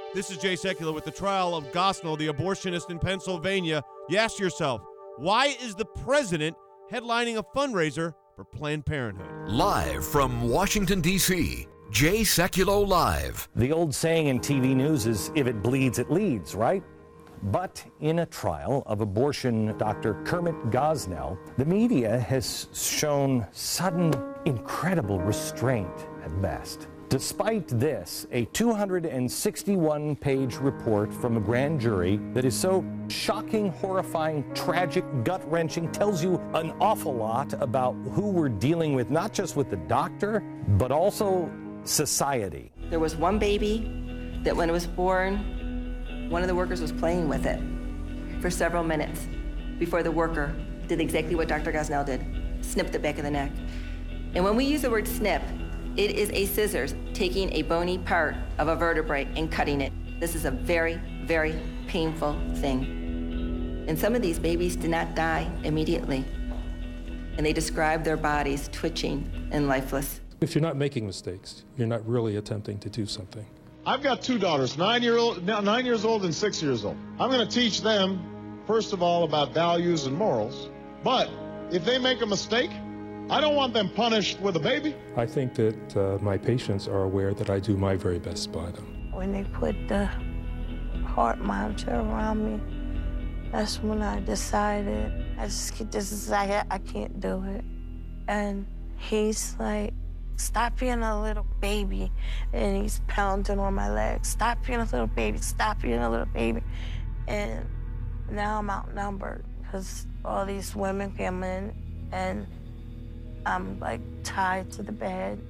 This is Jay Sekulow with the trial of Gosnell, the abortionist in Pennsylvania. You ask yourself, why is the president headlining a fundraiser for Planned Parenthood? Live from Washington, D.C., Jay Sekulow Live. The old saying in TV news is, if it bleeds, it leads, right? But in a trial of abortion Dr. Kermit Gosnell, the media has shown sudden, incredible restraint at best. Despite this, a 261-page report from a grand jury that is so shocking, horrifying, tragic, gut-wrenching, tells you an awful lot about who we're dealing with, not just with the doctor, but also society. There was one baby that when it was born, one of the workers was playing with it for several minutes before the worker did exactly what Dr. Gosnell did, snipped the back of the neck. And when we use the word snip, it is a scissors taking a bony part of a vertebrae and cutting it. This is a very, very painful thing. And some of these babies did not die immediately. And they describe their bodies twitching and lifeless. If you're not making mistakes, you're not really attempting to do something. I've got two daughters, 9 years old and 6 years old. I'm going to teach them, first of all, about values and morals. But if they make a mistake, I don't want them punished with a baby. I think that my patients are aware that I do my very best by them. When they put the heart monitor around me, that's when I decided, I can't do it. And he's like, stop being a little baby. And he's pounding on my legs. Stop being a little baby, stop being a little baby. And now I'm outnumbered because all these women come in and I'm like tied to the bed,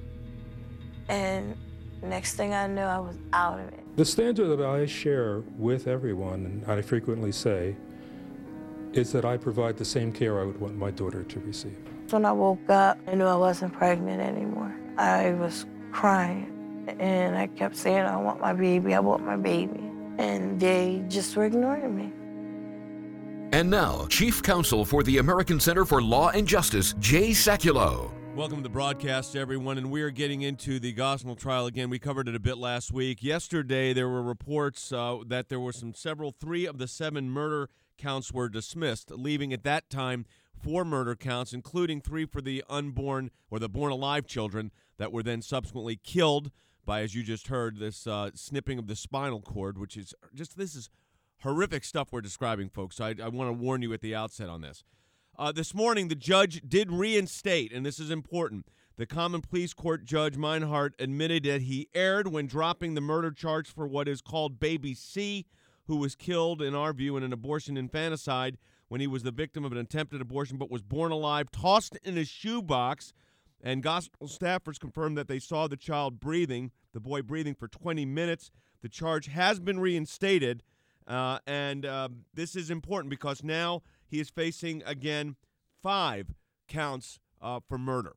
and next thing I knew, I was out of it. The standard that I share with everyone, and I frequently say, is that I provide the same care I would want my daughter to receive. When I woke up, I knew I wasn't pregnant anymore. I was crying, and I kept saying, I want my baby, I want my baby. And they just were ignoring me. And now, Chief Counsel for the American Center for Law and Justice, Jay Sekulow. Welcome to the broadcast, everyone, and we are getting into the Gosnell trial again. We covered it a bit last week. Yesterday, there were reports that there were three of the 7 murder counts were dismissed, leaving at that time 4 murder counts, including 3 for the unborn or the born-alive children that were then subsequently killed by, as you just heard, this snipping of the spinal cord, which is this is horrific stuff we're describing, folks. So I want to warn you at the outset on this. This morning, the judge did reinstate, and this is important. The Common Pleas Court Judge Meinhardt admitted that he erred when dropping the murder charge for what is called Baby C, who was killed, in our view, in an abortion infanticide when he was the victim of an attempted abortion but was born alive, tossed in a shoebox. And Gosnell staffers confirmed that they saw the child breathing, the boy breathing for 20 minutes. The charge has been reinstated. And this is important because now he is facing, again, 5 counts for murder.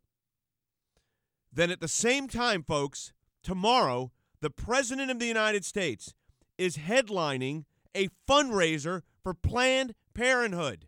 Then at the same time, folks, tomorrow, the President of the United States is headlining a fundraiser for Planned Parenthood.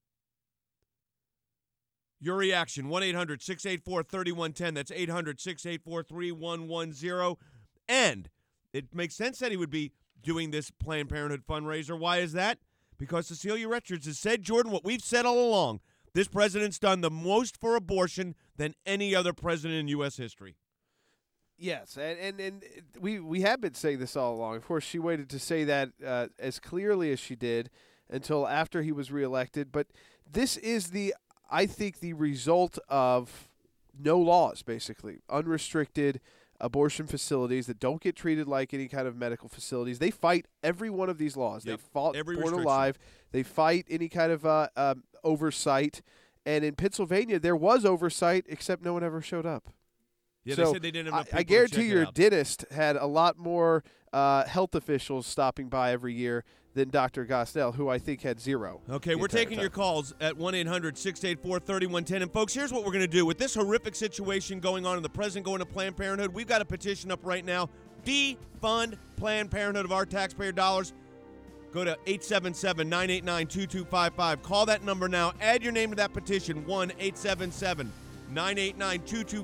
Your reaction, 1-800-684-3110. That's 800-684-3110. And it makes sense that he would be doing this Planned Parenthood fundraiser. Why is that? Because Cecilia Richards has said, Jordan, what we've said all along, this president's done the most for abortion than any other president in U.S. history. Yes, and we have been saying this all along. Of course, she waited to say that as clearly as she did until after he was reelected. But this is I think, the result of no laws, basically. Unrestricted abortion facilities that don't get treated like any kind of medical facilities. They fight every one of these laws. Yep. They fought Every born restriction. alive. They fight any kind of oversight. And in Pennsylvania, there was oversight, except no one ever showed up. Yeah, so they said they didn't have enough people I to guarantee check it your out. dentist had a lot more health officials stopping by every year than Dr. Gosnell, who I think had 0. Okay, we're taking your calls at 1-800-684-3110. And, folks, here's what we're going to do. With this horrific situation going on and the president going to Planned Parenthood, we've got a petition up right now. Defund Planned Parenthood of our taxpayer dollars. Go to 877-989-2255. Call that number now. Add your name to that petition,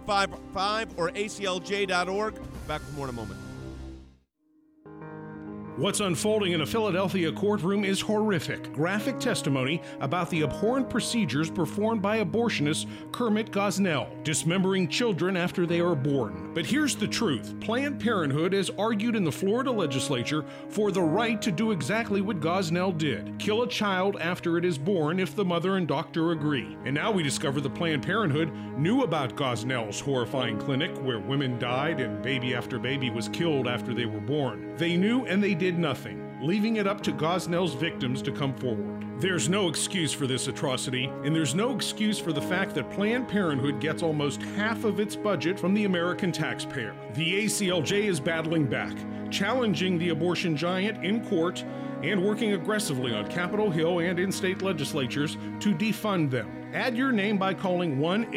1-877-989-2255 or aclj.org. Back with more in a moment. What's unfolding in a Philadelphia courtroom is horrific. Graphic testimony about the abhorrent procedures performed by abortionist Kermit Gosnell, dismembering children after they are born. But here's the truth. Planned Parenthood has argued in the Florida legislature for the right to do exactly what Gosnell did: kill a child after it is born if the mother and doctor agree. And now we discover the Planned Parenthood knew about Gosnell's horrifying clinic where women died and baby after baby was killed after they were born. They knew and they did nothing, leaving it up to Gosnell's victims to come forward. There's no excuse for this atrocity, and there's no excuse for the fact that Planned Parenthood gets almost half of its budget from the American taxpayer. The ACLJ is battling back, challenging the abortion giant in court and working aggressively on Capitol Hill and in state legislatures to defund them. Add your name by calling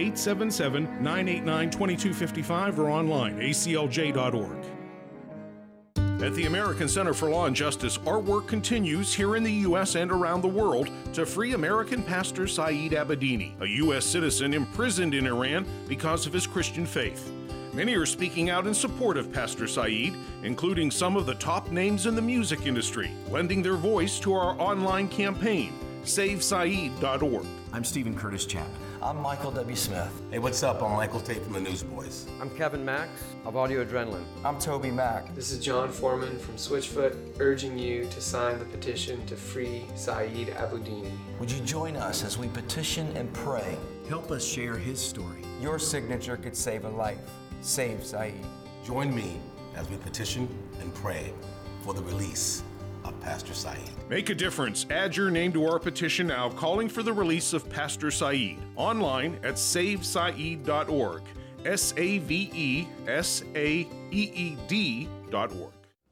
1-877-989-2255 or online, aclj.org. At the American Center for Law and Justice, our work continues here in the U.S. and around the world to free American pastor Saeed Abedini, a U.S. citizen imprisoned in Iran because of his Christian faith. Many are speaking out in support of Pastor Saeed, including some of the top names in the music industry, lending their voice to our online campaign, SaveSaeed.org. I'm Stephen Curtis Chapman. I'm Michael W. Smith. Hey, what's up? I'm Michael Tate from the Newsboys. I'm Kevin Max of Audio Adrenaline. I'm Toby Mack. This is John Foreman from Switchfoot, urging you to sign the petition to free Saeed Abedini. Would you join us as we petition and pray? Help us share his story. Your signature could save a life. Save Saeed. Join me as we petition and pray for the release of Pastor Saeed. Make a difference. Add your name to our petition now, calling for the release of Pastor Saeed. Online at SaveSaeed.org. SaveSaeed.org.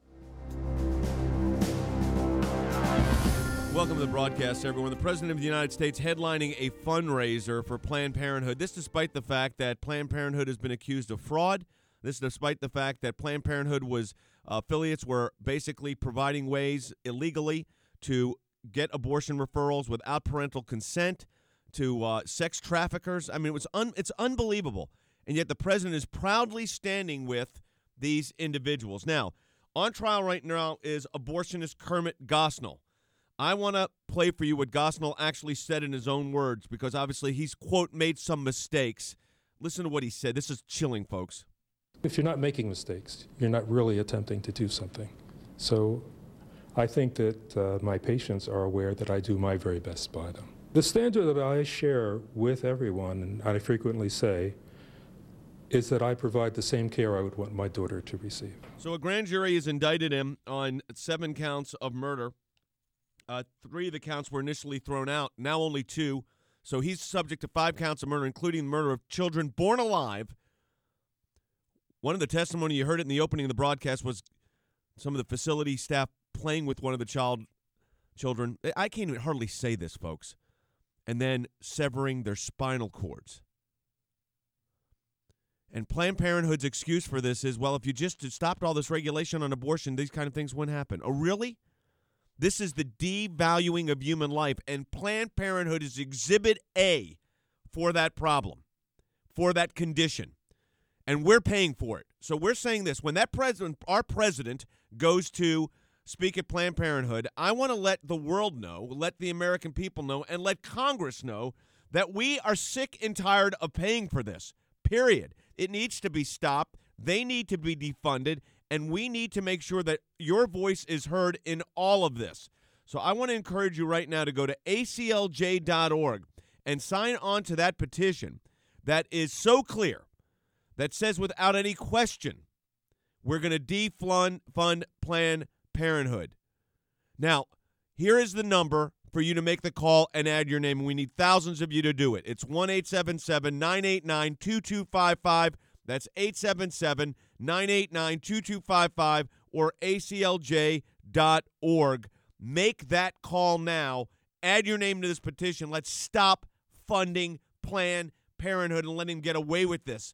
Welcome to the broadcast, everyone. The President of the United States headlining a fundraiser for Planned Parenthood. This despite the fact that Planned Parenthood has been accused of fraud. This despite the fact that Planned Parenthood affiliates were basically providing ways illegally to get abortion referrals without parental consent to sex traffickers. I mean, it's unbelievable. And yet the president is proudly standing with these individuals. Now, on trial right now is abortionist Kermit Gosnell. I want to play for you what Gosnell actually said in his own words, because obviously he's, quote, made some mistakes. Listen to what he said. This is chilling, folks. If you're not making mistakes, you're not really attempting to do something. So I think that my patients are aware that I do my very best by them. The standard that I share with everyone, and I frequently say, is that I provide the same care I would want my daughter to receive. So a grand jury has indicted him on 7 counts of murder. 3 of the counts were initially thrown out, now only 2. So he's subject to 5 counts of murder, including the murder of children born alive. One of the testimony you heard it in the opening of the broadcast was some of the facility staff playing with one of the children. I can't even hardly say this, folks. And then severing their spinal cords. And Planned Parenthood's excuse for this is, well, if you just stopped all this regulation on abortion, these kind of things wouldn't happen. Oh, really? This is the devaluing of human life, and Planned Parenthood is Exhibit A for that problem, for that condition. And we're paying for it. So we're saying this. When that our president goes to speak at Planned Parenthood, I want to let the world know, let the American people know, and let Congress know that we are sick and tired of paying for this, period. It needs to be stopped. They need to be defunded, and we need to make sure that your voice is heard in all of this. So I want to encourage you right now to go to aclj.org and sign on to that petition that is so clear, that says without any question, we're going to defund Planned Parenthood. Now, here is the number for you to make the call and add your name. We need thousands of you to do it. It's 1-877-989-2255. That's 877-989-2255 or aclj.org. Make that call now. Add your name to this petition. Let's stop funding Planned Parenthood and let him get away with this.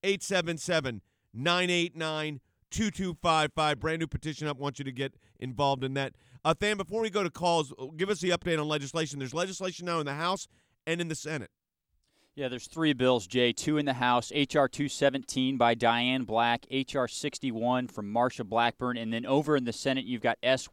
877-989-2255. Brand new petition up. Want you to get involved in that. Than, before we go to calls, give us the update on legislation. There's legislation now in the House and in the Senate. Yeah, there's three bills, Jay. Two in the House, H.R. 217 by Diane Black, H.R. 61 from Marsha Blackburn, and then over in the Senate, you've got S.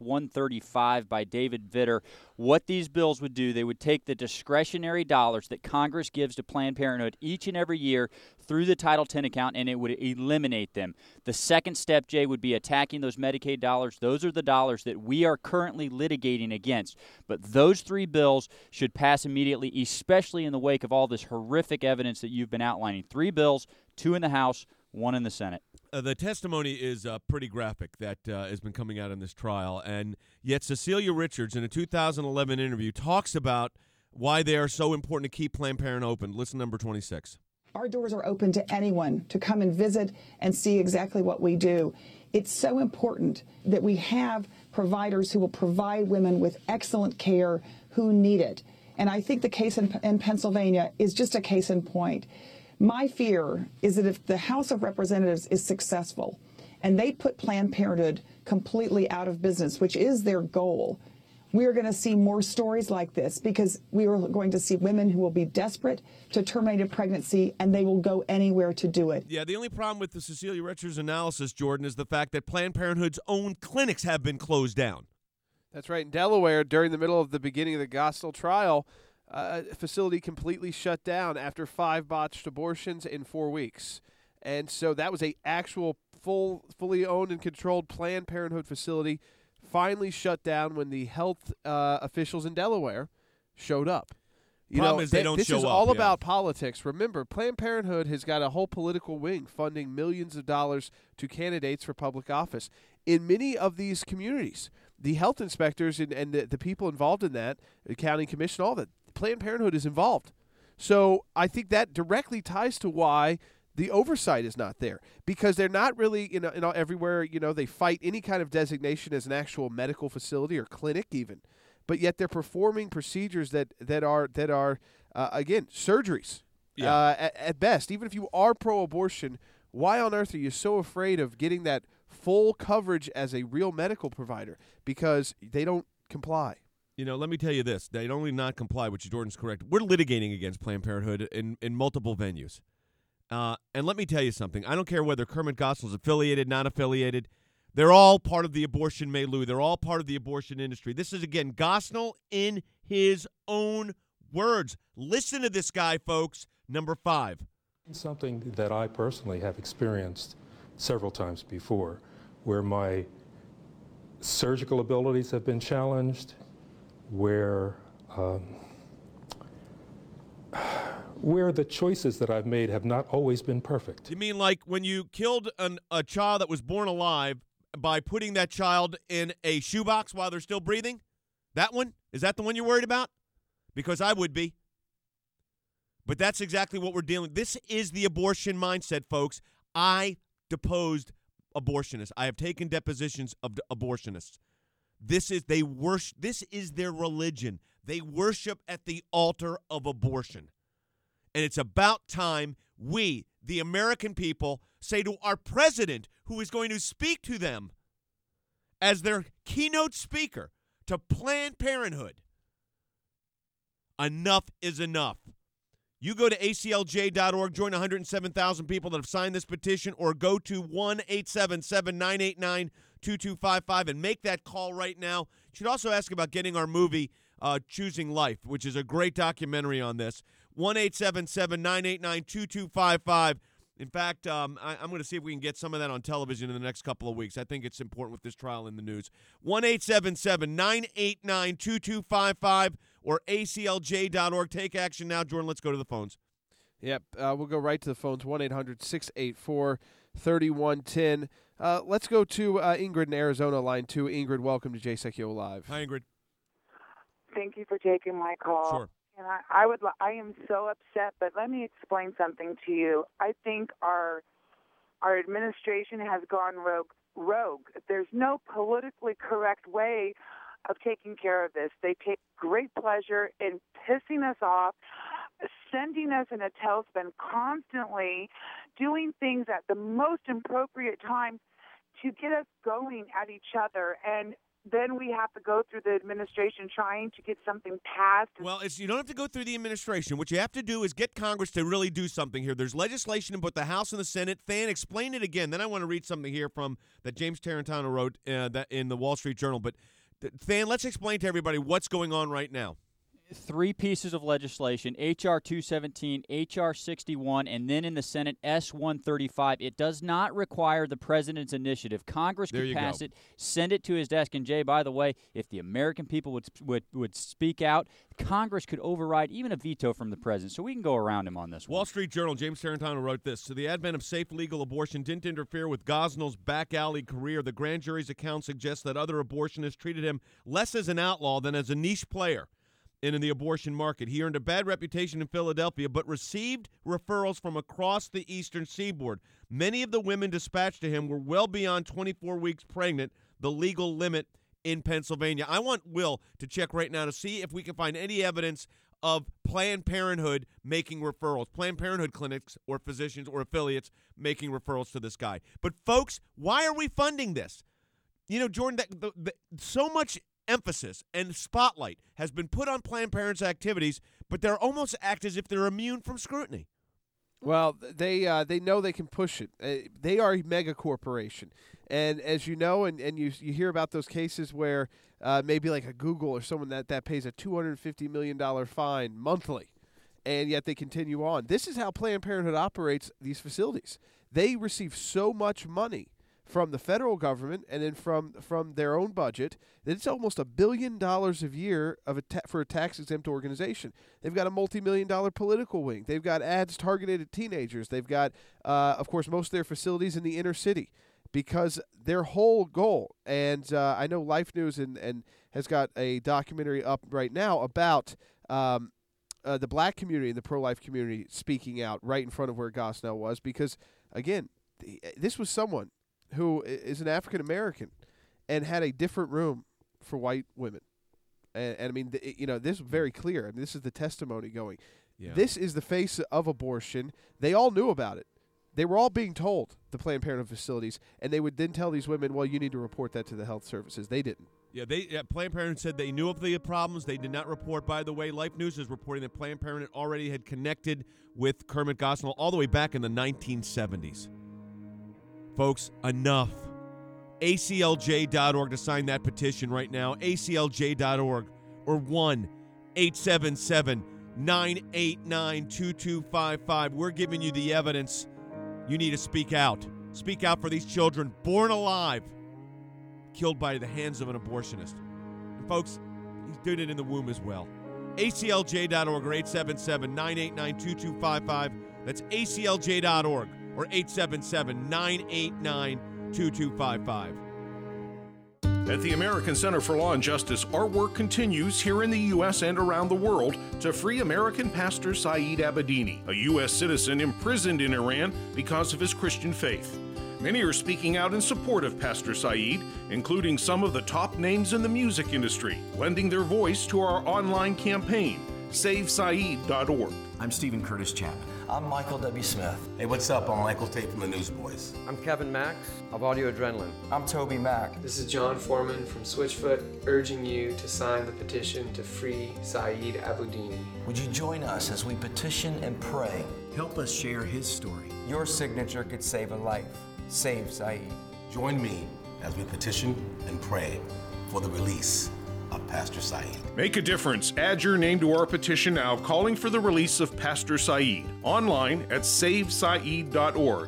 135 by David Vitter. What these bills would do, they would take the discretionary dollars that Congress gives to Planned Parenthood each and every year through the Title X account, and it would eliminate them. The second step, Jay, would be attacking those Medicaid dollars. Those are the dollars that we are currently litigating against. But those three bills should pass immediately, especially in the wake of all this horrific evidence that you've been outlining. Three bills, two in the House, one in the Senate. The testimony is pretty graphic that has been coming out in this trial, and yet Cecilia Richards, in a 2011 interview, talks about why they are so important to keep Planned Parenthood open. Listen, number 26. Our doors are open to anyone to come and visit and see exactly what we do. It's so important that we have providers who will provide women with excellent care who need it. And I think the case in Pennsylvania is just a case in point. My fear is that if the House of Representatives is successful and they put Planned Parenthood completely out of business, which is their goal, we are going to see more stories like this because we are going to see women who will be desperate to terminate a pregnancy and they will go anywhere to do it. Yeah, the only problem with the Cecilia Richards analysis, Jordan, is the fact that Planned Parenthood's own clinics have been closed down. That's right. In Delaware, during the middle of the beginning of the Gosnell trial, a facility completely shut down after 5 botched abortions in 4 weeks. And so that was a actual fully owned and controlled Planned Parenthood facility finally shut down when the health officials in Delaware showed up. Problem is they don't this show is up, all yeah. about politics. Remember, Planned Parenthood has got a whole political wing funding millions of dollars to candidates for public office. In many of these communities, the health inspectors and the people involved in that, the county commission, all that, Planned Parenthood is involved. So I think that directly ties to why the oversight is not there, because they're not really, everywhere, they fight any kind of designation as an actual medical facility or clinic even, but yet they're performing procedures that are again, surgeries at best. Even if you are pro-abortion, why on earth are you so afraid of getting that full coverage as a real medical provider? Because they don't comply. Let me tell you this. They don't only not comply, which Jordan's correct. We're litigating against Planned Parenthood in multiple venues. And let me tell you something. I don't care whether Kermit Gosnell's affiliated, not affiliated. They're all part of the abortion milieu. They're all part of the abortion industry. This is, again, Gosnell in his own words. Listen to this guy, folks. Number 5. Something that I personally have experienced several times before, where my surgical abilities have been challenged, where the choices that I've made have not always been perfect. You mean like when you killed a child that was born alive by putting that child in a shoebox while they're still breathing? That one? Is that the one you're worried about? Because I would be. But that's exactly what we're dealing with. This is the abortion mindset, folks. I deposed abortionists. I have taken depositions of abortionists. This is their religion. They worship at the altar of abortion. And it's about time we, the American people, say to our president, who is going to speak to them as their keynote speaker to Planned Parenthood, enough is enough. You go to aclj.org, join 107,000 people that have signed this petition, or go to 1-877-989-2255 and make that call right now. You should also ask about getting our movie, Choosing Life, which is a great documentary on this. 1-877-989-2255. In fact, I'm going to see if we can get some of that on television in the next couple of weeks. I think it's important with this trial in the news. 1-877-989-2255 or aclj.org. Take action now. Jordan, let's go to the phones. Yep, we'll go right to the phones, 1-800-684-3110. Let's go to Ingrid in Arizona, line 2. Ingrid, welcome to Jay Sekulow Live. Hi, Ingrid. Thank you for taking my call. Sure. And I am so upset, but let me explain something to you. I think our administration has gone rogue. There's no politically correct way of taking care of this. They take great pleasure in pissing us off, sending us in a tailspin, constantly doing things at the most appropriate time to get us going at each other. And then we have to go through the administration trying to get something passed. Well, you don't have to go through the administration. What you have to do is get Congress to really do something here. There's legislation in both the House and the Senate. Than, explain it again. Then I want to read something here from that James Tarantino wrote that in the Wall Street Journal. But Than, let's explain to everybody what's going on right now. 3 pieces of legislation, H.R. 217, H.R. 61, and then in the Senate, S-135. It does not require the president's initiative. Congress could pass it, send it to his desk. And, Jay, by the way, if the American people would speak out, Congress could override even a veto from the president. So we can go around him on this one. Wall Street Journal, James Tarantino wrote this. So the advent of safe legal abortion didn't interfere with Gosnell's back alley career. The grand jury's account suggests that other abortionists treated him less as an outlaw than as a niche player in the abortion market. He earned a bad reputation in Philadelphia, but received referrals from across the eastern seaboard. Many of the women dispatched to him were well beyond 24 weeks pregnant, the legal limit in Pennsylvania. I want Will to check right now to see if we can find any evidence of Planned Parenthood making referrals, Planned Parenthood clinics or physicians or affiliates making referrals to this guy. But, folks, why are we funding this? You know, Jordan, so much emphasis and spotlight has been put on Planned Parenthood's activities, but they almost act as if they're immune from scrutiny. Well, they know they can push it. They are a mega corporation. And as you know, and you hear about those cases where maybe like a Google or someone that pays a $250 million fine monthly, and yet they continue on. This is how Planned Parenthood operates these facilities. They receive so much money from the federal government and then from their own budget, that it's almost $1 billion a year for a tax-exempt organization. They've got a multi-million-dollar political wing. They've got ads targeted at teenagers. They've got, of course, most of their facilities in the inner city, because their whole goal, and I know Life News and has got a documentary up right now about the black community and the pro-life community speaking out right in front of where Gosnell was, because, again, this was someone who is an African-American and had a different room for white women. And I mean, this is very clear. I mean, this is the testimony going. Yeah. This is the face of abortion. They all knew about it. They were all being told, the Planned Parenthood facilities, and they would then tell these women, well, you need to report that to the health services. They didn't. Yeah, Planned Parenthood said they knew of the problems. They did not report. By the way, Life News is reporting that Planned Parenthood already had connected with Kermit Gosnell all the way back in the 1970s. Folks, enough. ACLJ.org to sign that petition right now. ACLJ.org or 1-877-989-2255. We're giving you the evidence. You need to speak out. Speak out for these children born alive, killed by the hands of an abortionist. And folks, he's doing it in the womb as well. ACLJ.org or 877-989-2255. That's ACLJ.org. or 877-989-2255. At the American Center for Law and Justice, our work continues here in the U.S. and around the world to free American pastor Saeed Abedini, a U.S. citizen imprisoned in Iran because of his Christian faith. Many are speaking out in support of Pastor Saeed, including some of the top names in the music industry, lending their voice to our online campaign, SaveSaeed.org. I'm Stephen Curtis Chapman. I'm Michael W. Smith. Hey, what's up? I'm Michael Tate from the Newsboys. I'm Kevin Max of Audio Adrenaline. I'm Toby Mack. This is John Foreman from Switchfoot, urging you to sign the petition to free Saeed Abedini. Would you join us as we petition and pray? Help us share his story. Your signature could save a life. Save Saeed. Join me as we petition and pray for the release of Pastor Saeed. Make a difference. Add your name to our petition now, calling for the release of Pastor Saeed. Online at SaveSaeed.org.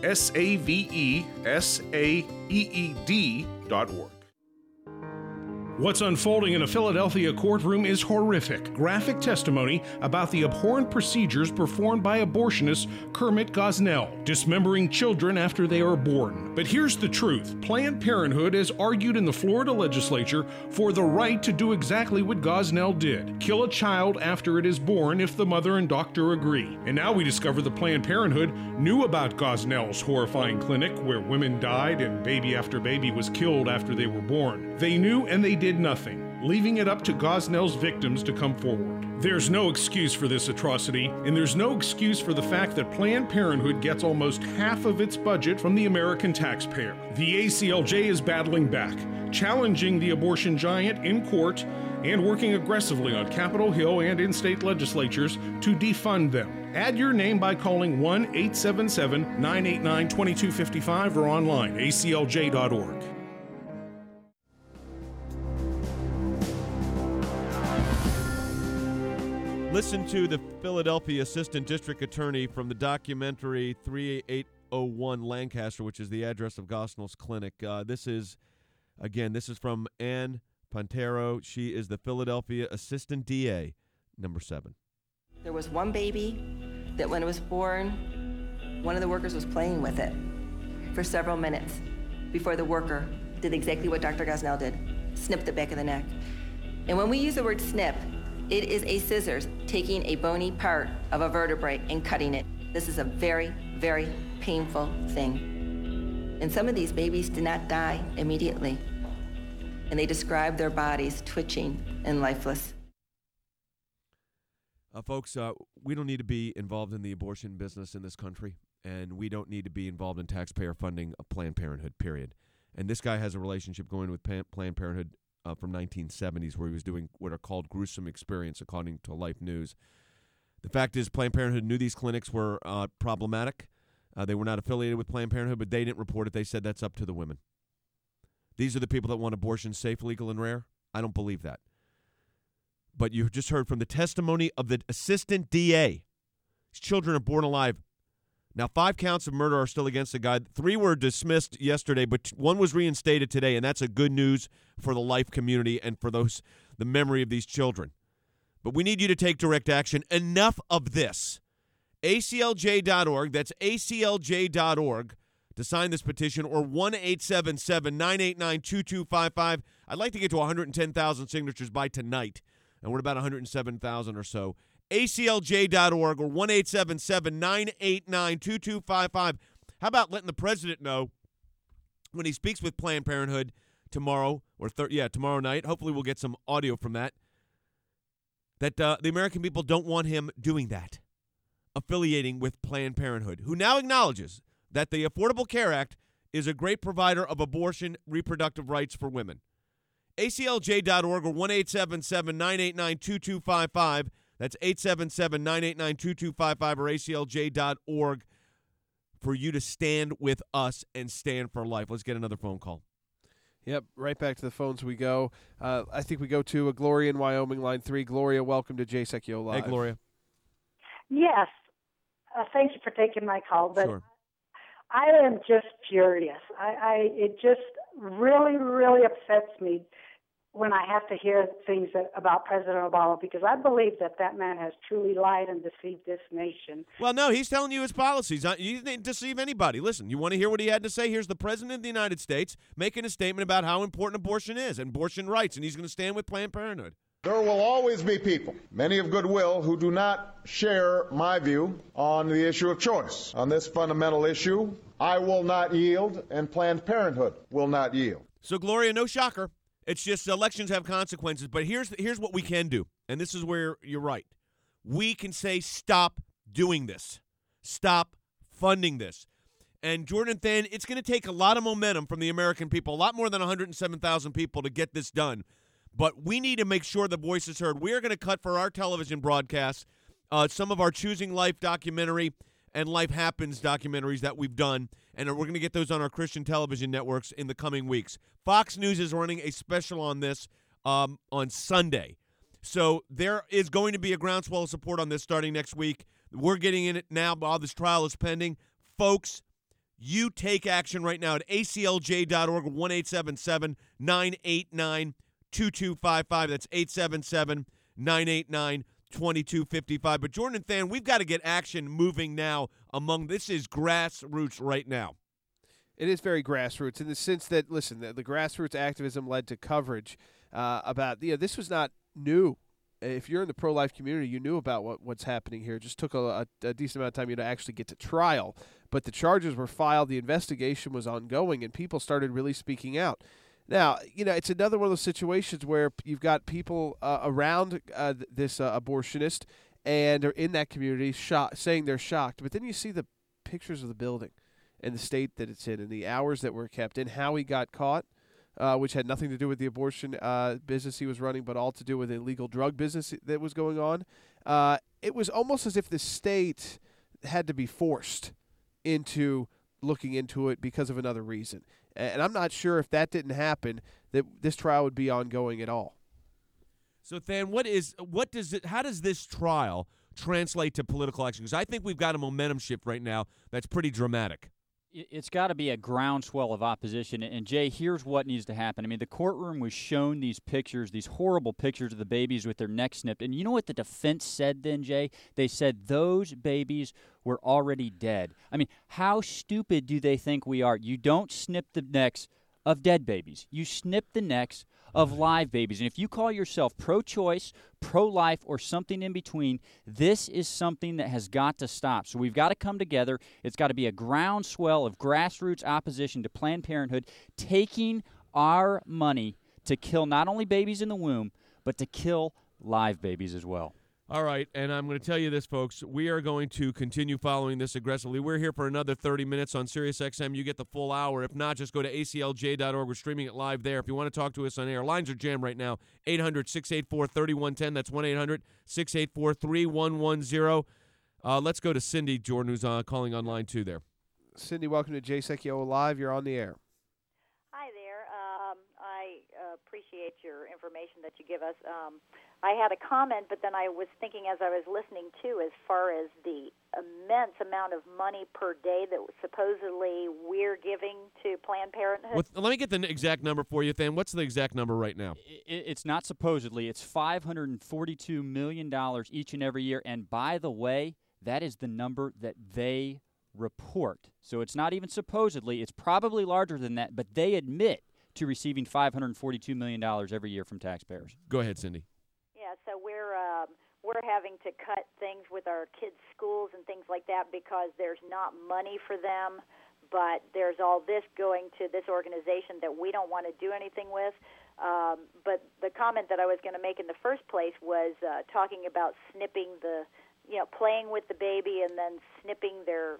SaveSaeed.org. What's unfolding in a Philadelphia courtroom is horrific. Graphic testimony about the abhorrent procedures performed by abortionist Kermit Gosnell, dismembering children after they are born. But here's the truth. Planned Parenthood has argued in the Florida legislature for the right to do exactly what Gosnell did, kill a child after it is born if the mother and doctor agree. And now we discover that Planned Parenthood knew about Gosnell's horrifying clinic where women died and baby after baby was killed after they were born. They knew and they did nothing, leaving it up to Gosnell's victims to come forward. There's no excuse for this atrocity, and there's no excuse for the fact that Planned Parenthood gets almost half of its budget from the American taxpayer. The ACLJ is battling back. challenging the abortion giant in court, and working aggressively on Capitol Hill and in state legislatures to defund them. Add your name by calling 1-877-989-2255 or online, aclj.org. Listen to the Philadelphia Assistant District Attorney from the documentary 3801 Lancaster, which is the address of Gosnell's clinic. This is from Ann Pontero. She is the Philadelphia Assistant DA, number 7. There was one baby that when it was born, one of the workers was playing with it for several minutes before the worker did exactly what Dr. Gosnell did, snipped the back of the neck. And when we use the word snip, it is a scissors taking a bony part of a vertebrae and cutting it. This is a very, very painful thing. And some of these babies did not die immediately. And they describe their bodies twitching and lifeless. Folks, we don't need to be involved in the abortion business in this country, and we don't need to be involved in taxpayer funding of Planned Parenthood, period. And this guy has a relationship going with Planned Parenthood from 1970s where he was doing what are called gruesome experiments, according to Life News. The fact is Planned Parenthood knew these clinics were problematic. They were not affiliated with Planned Parenthood, but they didn't report it. They said that's up to the women. These are the people that want abortion safe, legal, and rare? I don't believe that. But you just heard from the testimony of the assistant DA. His children are born alive. Now, 5 counts of murder are still against the guy. 3 were dismissed yesterday, but 1 was reinstated today, and that's a good news for the life community and for the memory of these children. But we need you to take direct action. Enough of this. ACLJ.org, that's ACLJ.org, to sign this petition, or 1-877-989-2255. I'd like to get to 110,000 signatures by tonight, and we're at about 107,000 or so. ACLJ.org or 1-877-989-2255. How about letting the president know when he speaks with Planned Parenthood tomorrow, or tomorrow night, hopefully we'll get some audio from that the American people don't want him doing that, affiliating with Planned Parenthood, who now acknowledges that the Affordable Care Act is a great provider of abortion reproductive rights for women. ACLJ.org or 1-877-989-2255. That's 877-989-2255 or ACLJ.org for you to stand with us and stand for life. Let's get another phone call. Yep, right back to the phones we go. I think we go to Gloria in Wyoming, line 3. Gloria, welcome to Jay Sekulow Live. Hey, Gloria. Yes. Thank you for taking my call. But sure. I am just furious. It just really, really upsets me when I have to hear things about President Obama, because I believe that man has truly lied and deceived this nation. Well, no, he's telling you his policies. You didn't deceive anybody. Listen, you want to hear what he had to say? Here's the President of the United States making a statement about how important abortion is and abortion rights, and he's going to stand with Planned Parenthood. There will always be people, many of goodwill, who do not share my view on the issue of choice. On this fundamental issue, I will not yield, and Planned Parenthood will not yield. So, Gloria, no shocker. It's just elections have consequences, but here's what we can do, and this is where you're right. We can say stop doing this. Stop funding this. And Jordan Than, it's going to take a lot of momentum from the American people, a lot more than 107,000 people to get this done. But we need to make sure the voice is heard. We are going to cut for our television broadcasts some of our Choosing Life documentary and Life Happens documentaries that we've done, and we're going to get those on our Christian television networks in the coming weeks. Fox News is running a special on this on Sunday. So there is going to be a groundswell of support on this starting next week. We're getting in it now while this trial is pending. Folks, you take action right now at aclj.org, 1-877-989-2255. That's 877-989-2255. But Jordan Than, we've got to get action moving now this is grassroots right now. It is very grassroots in the sense that, listen, the grassroots activism led to coverage about, this was not new. If you're in the pro-life community, you knew about what's happening here. It just took a decent amount of time to actually get to trial. But the charges were filed, the investigation was ongoing, and people started really speaking out. Now, it's another one of those situations where you've got people around this abortionist and are in that community saying they're shocked. But then you see the pictures of the building and the state that it's in and the hours that were kept and how he got caught. which had nothing to do with the abortion business he was running, but all to do with illegal drug business that was going on. It was almost as if the state had to be forced into looking into it because of another reason. And I'm not sure if that didn't happen, that this trial would be ongoing at all. So, Than, how does this trial translate to political action? Because I think we've got a momentum shift right now that's pretty dramatic. It's got to be a groundswell of opposition. And, Jay, here's what needs to happen. I mean, the courtroom was shown these pictures, these horrible pictures of the babies with their necks snipped. And you know what the defense said then, Jay? They said those babies were already dead. I mean, how stupid do they think we are? You don't snip the necks of dead babies. You snip the necks of live babies. And if you call yourself pro-choice, pro-life, or something in between, this is something that has got to stop. So we've got to come together. It's got to be a groundswell of grassroots opposition to Planned Parenthood taking our money to kill not only babies in the womb, but to kill live babies as well. All right, and I'm going to tell you this, folks. We are going to continue following this aggressively. We're here for another 30 minutes on SiriusXM. You get the full hour. If not, just go to aclj.org. We're streaming it live there. If you want to talk to us on air, lines are jammed right now. 800-684-3110. That's 1-800-684-3110. Let's go to Cindy Jordan, who's calling on line 2 there. Cindy, welcome to Jay Secchio Live. You're on the air. Hi there. I appreciate your information that you give us. I had a comment, but then I was thinking as I was listening too, as far as the immense amount of money per day that supposedly we're giving to Planned Parenthood. Well, let me get the exact number for you, Than. What's the exact number right now? It's not supposedly. It's $542 million each and every year. And by the way, that is the number that they report. So it's not even supposedly. It's probably larger than that, but they admit to receiving $542 million every year from taxpayers. Go ahead, Cindy. Yeah, so we're having to cut things with our kids' schools and things like that because there's not money for them, but there's all this going to this organization that we don't want to do anything with. But the comment that I was going to make in the first place was talking about snipping playing with the baby and then snipping their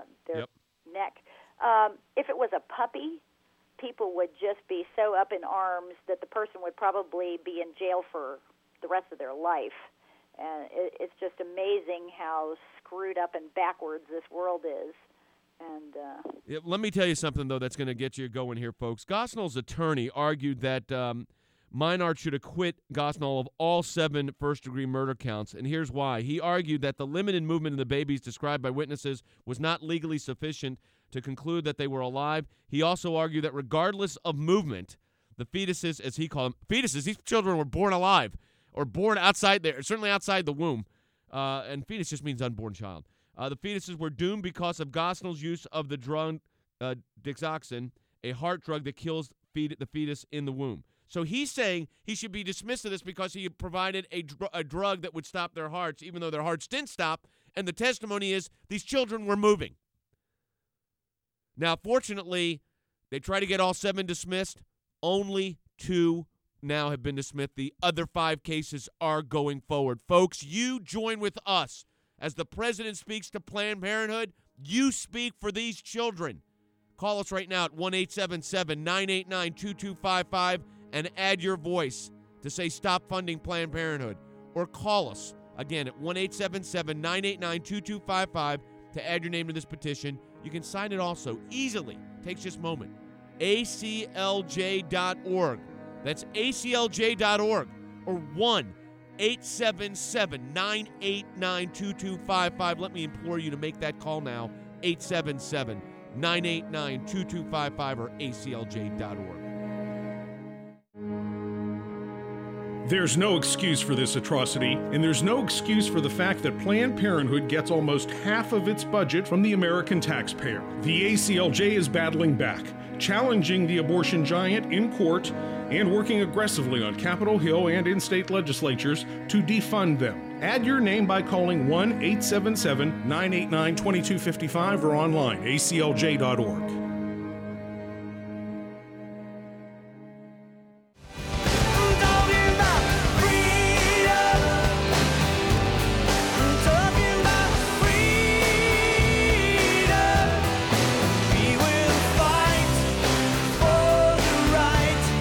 neck. If it was a puppy, people would just be so up in arms that the person would probably be in jail for the rest of their life. And it's just amazing how screwed up and backwards this world is. And let me tell you something, though, that's going to get you going here, folks. Gosnell's attorney argued that Meinhardt should acquit Gosnell of all 7 first-degree murder counts, and here's why. He argued that the limited movement of the babies described by witnesses was not legally sufficient to conclude that they were alive. He also argued that regardless of movement, the fetuses, as he called them, fetuses, these children were born alive or born outside there, certainly outside the womb, and fetus just means unborn child. The fetuses were doomed because of Gosnell's use of the drug digoxin, a heart drug that kills the fetus in the womb. So he's saying he should be dismissed of this because he provided a drug that would stop their hearts, even though their hearts didn't stop, and the testimony is these children were moving. Now, fortunately, they try to get all 7 dismissed. Only 2 now have been dismissed. The other 5 cases are going forward. Folks, you join with us. As the president speaks to Planned Parenthood, you speak for these children. Call us right now at 1-877-989-2255 and add your voice to say stop funding Planned Parenthood. Or call us, again, at 1-877-989-2255 to add your name to this petition. You can sign it also easily. Takes just a moment. aclj.org. That's aclj.org. Or 1-877-989-2255. Let me implore you to make that call now. 877-989-2255 or aclj.org. There's no excuse for this atrocity, and there's no excuse for the fact that Planned Parenthood gets almost half of its budget from the American taxpayer. The ACLJ is battling back, challenging the abortion giant in court and working aggressively on Capitol Hill and in state legislatures to defund them. Add your name by calling 1-877-989-2255 or online, aclj.org. We will fight for the right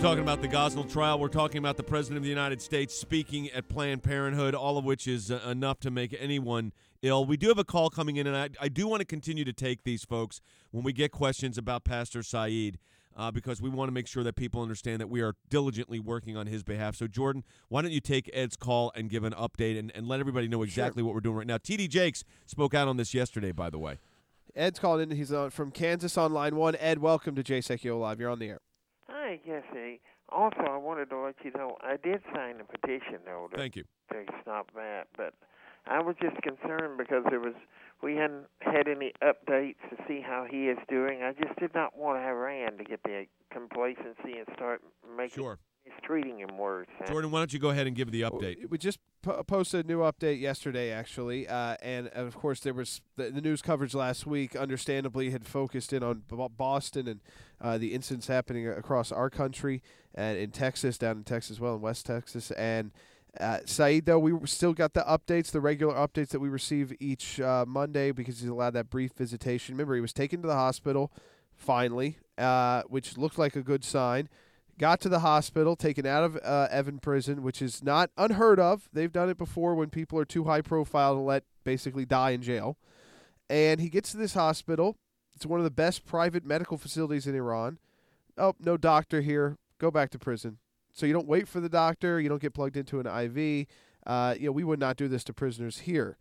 talking about the Gosnell trial. We're talking about the President of the United States speaking at Planned Parenthood, all of which is enough to make anyone ill. We do have a call coming in, and I do want to continue to take these, folks, when we get questions about Pastor Saeed, because we want to make sure that people understand that we are diligently working on his behalf. So, Jordan, why don't you take Ed's call and give an update and let everybody know exactly what we're doing right now. T.D. Jakes spoke out on this yesterday, by the way. Ed's calling in. He's from Kansas on line 1. Ed, welcome to Jay Sekulow Live. You're on the air. Hi, Jesse. Also, I wanted to let you know I did sign a petition, though, Thank you. to stop that. But I was just concerned because we hadn't had any updates to see how he is doing. I just did not want Iran to get the complacency and start treating him worse. Jordan, why don't you go ahead and give the update? We just posted a new update yesterday, actually, and of course there was the news coverage last week. Understandably, had focused in on Boston and the incidents happening across our country and in Texas, down in Texas as well, in West Texas. And Saeed, though, we still got the updates, the regular updates that we receive each Monday, because he's allowed that brief visitation. Remember, he was taken to the hospital finally, which looked like a good sign. Got to the hospital, taken out of Evan Prison, which is not unheard of. They've done it before when people are too high profile to let basically die in jail. And he gets to this hospital. It's one of the best private medical facilities in Iran. Oh, no doctor here. Go back to prison. So you don't wait for the doctor. You don't get plugged into an IV. We would not do this to prisoners here.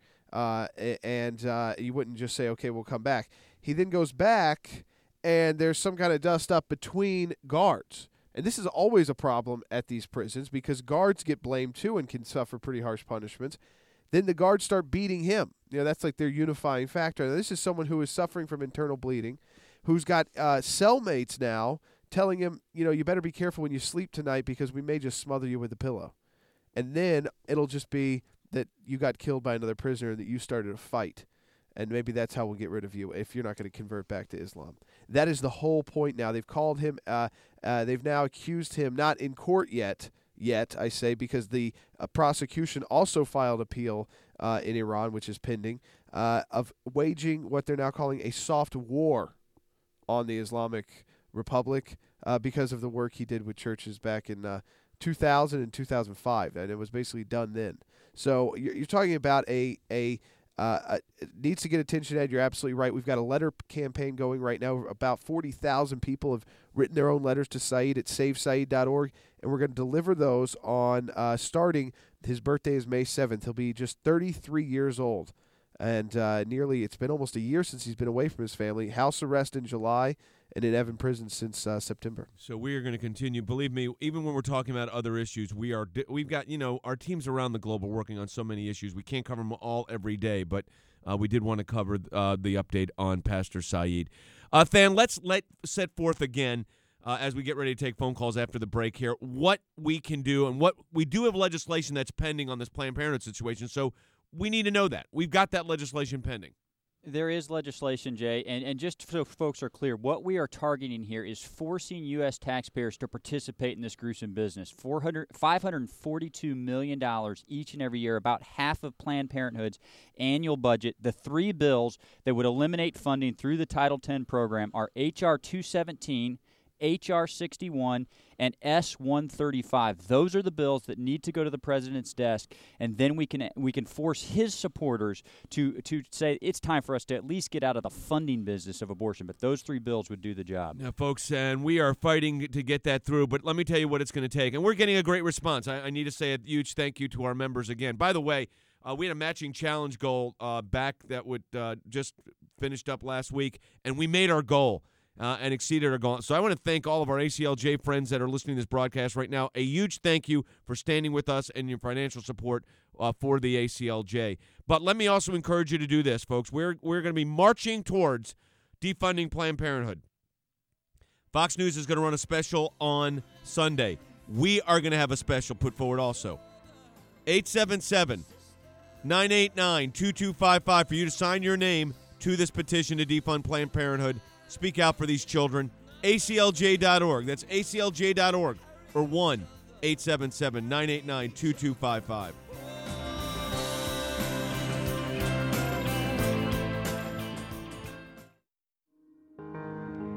And you wouldn't just say, okay, we'll come back. He then goes back, and there's some kind of dust up between guards. And this is always a problem at these prisons because guards get blamed too and can suffer pretty harsh punishments. Then the guards start beating him. That's like their unifying factor. Now, this is someone who is suffering from internal bleeding, who's got cellmates now telling him, you better be careful when you sleep tonight because we may just smother you with a pillow. And then it'll just be that you got killed by another prisoner and that you started a fight. And maybe that's how we'll get rid of you if you're not going to convert back to Islam. That is the whole point now. They've called him, they've now accused him, not in court yet, I say, because the prosecution also filed appeal in Iran, which is pending, of waging what they're now calling a soft war on the Islamic Republic because of the work he did with churches back in 2000 and 2005. And it was basically done then. So you're talking about a needs to get attention, Ed. You're absolutely right. We've got a letter campaign going right now. About 40,000 people have written their own letters to Saeed at SaveSaeed.org, and we're going to deliver those on starting. His birthday is May 7th. He'll be just 33 years old, and it's been almost a year since he's been away from his family. House arrest in July, and in Evan Prison since September. So we are going to continue. Believe me, even when we're talking about other issues, we've got our teams around the globe are working on so many issues. We can't cover them all every day, but we did want to cover the update on Pastor Saeed. Than, let's set forth again as we get ready to take phone calls after the break here what we can do, and what we do have legislation that's pending on this Planned Parenthood situation. So we need to know that we've got that legislation pending. There is legislation, Jay, and just so folks are clear, what we are targeting here is forcing U.S. taxpayers to participate in this gruesome business. $542 million each and every year, about half of Planned Parenthood's annual budget. The three bills that would eliminate funding through the Title X program are H.R. 217, H.R. 61, and S-135. Those are the bills that need to go to the president's desk, and then we can force his supporters to say it's time for us to at least get out of the funding business of abortion. But those three bills would do the job. Now, folks, and we are fighting to get that through, but let me tell you what it's going to take. And we're getting a great response. I need to say a huge thank you to our members again. By the way, we had a matching challenge goal back that would just finished up last week, and we made our goal. And exceeded our goal. So I want to thank all of our ACLJ friends that are listening to this broadcast right now. A huge thank you for standing with us and your financial support for the ACLJ. But let me also encourage you to do this, folks. We're going to be marching towards defunding Planned Parenthood. Fox News is going to run a special on Sunday. We are going to have a special put forward also. 877-989-2255 for you to sign your name to this petition to defund Planned Parenthood. Speak out for these children. ACLJ.org. That's ACLJ.org. Or 1-877-989-2255.